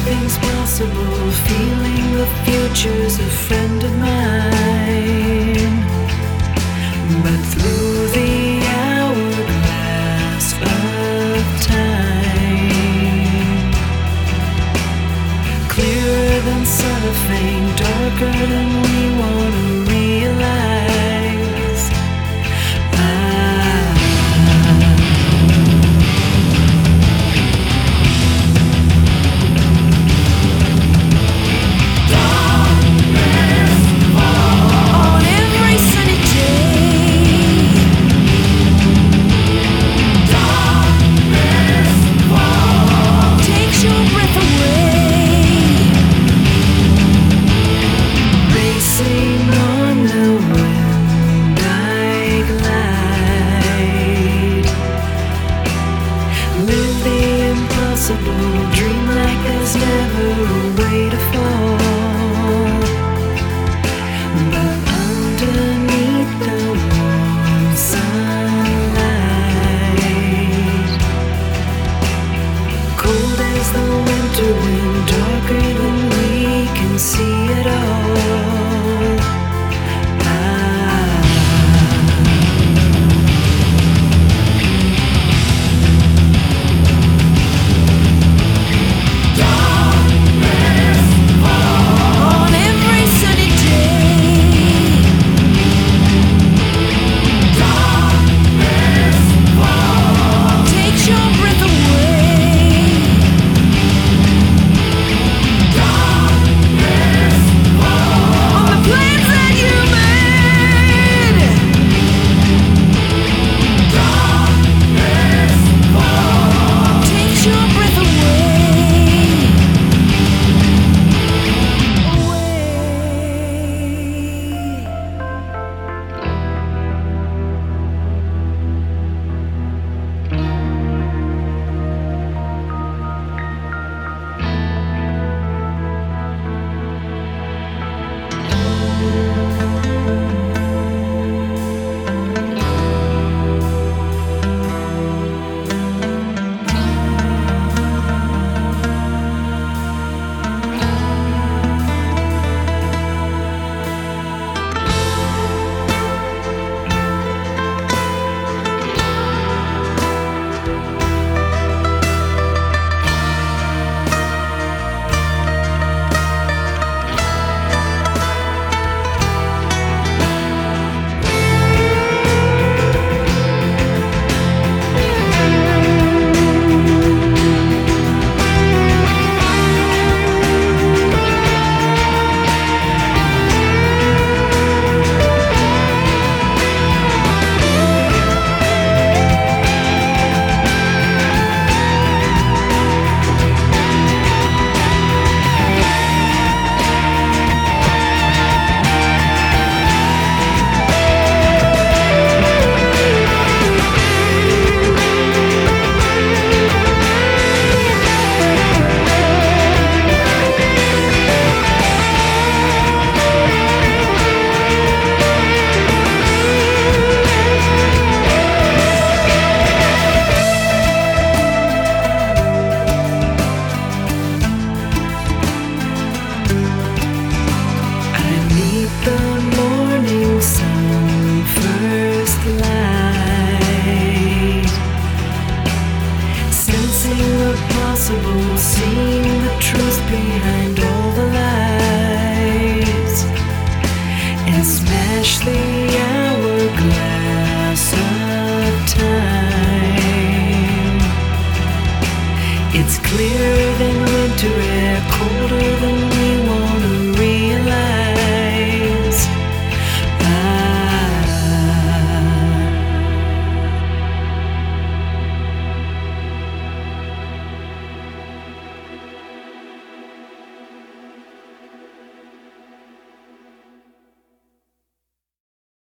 Anything's possible, feeling the future's a friend of mine. But through the hourglass of time, clearer than cellophane, darker than we want to realize. Dream like there's never a way to fall. But underneath the warm sunlight, cold as the winter wind, darker than we can see it all. Seeing the truth behind all the lies, and smash the hourglass of time. It's clearer than winter air, colder than